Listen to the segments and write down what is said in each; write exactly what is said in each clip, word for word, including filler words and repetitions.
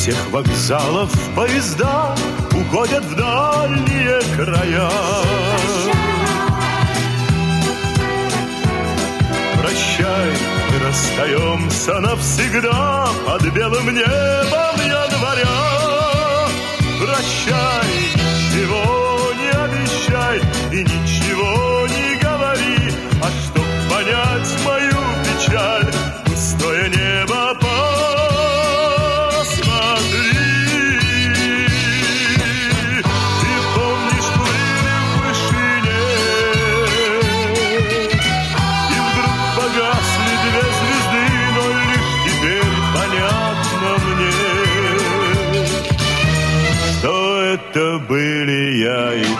всех вокзалов поезда уходят в дальние края. Прощай, мы расстаемся навсегда под белым небом января. Прощай, ничего не обещай и ничего не говори, а чтоб понять мою печаль, пустое небо посмотри. Ты помнишь, плыли в вышине, и вдруг погасли две звезды, но лишь теперь понятно мне, что это были я и ты.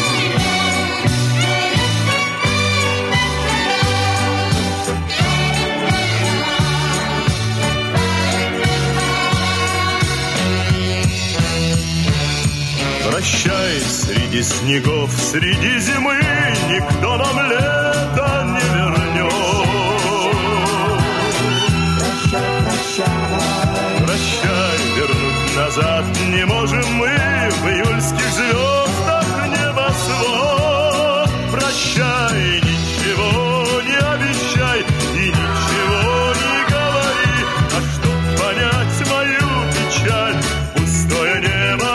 Прощай, среди снегов, среди зимы никто нам лето не вернет. Прощай, прощай. Прощай, вернуть назад не можем мы в июльских звездах небосвод. Прощай, ничего не обещай и ничего не говори, а чтоб понять мою печаль, пустое небо.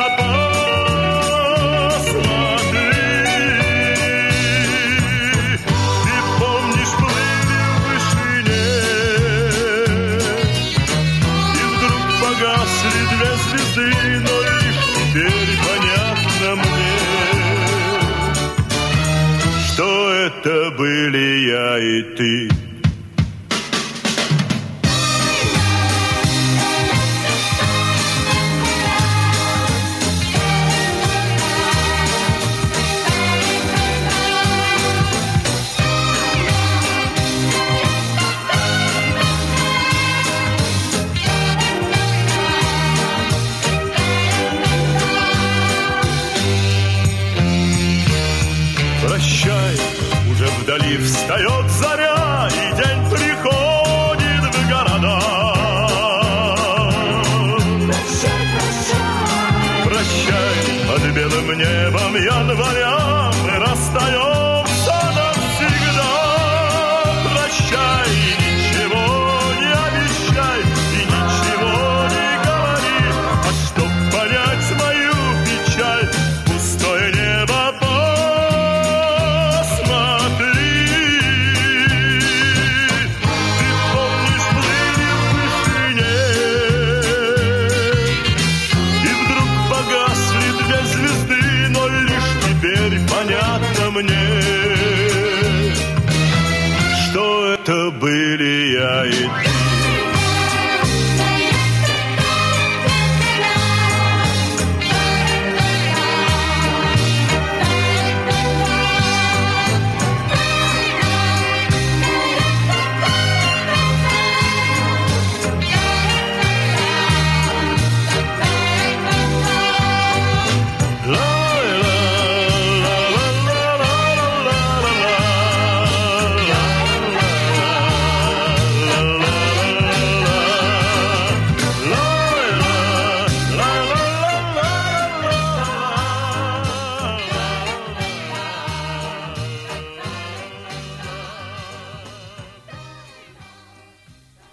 Но лишь теперь понятно мне, что это были я и ты. Прощай, уже вдали встает заря, и день приходит в города. Прощай, прощай. Прощай, под белым небом января мы расстаемся навсегда. Прощай, ничего не обещай и ничего не говори, а чтоб понять мою печаль, пустое небо. Понятно мне, что это были я и ты.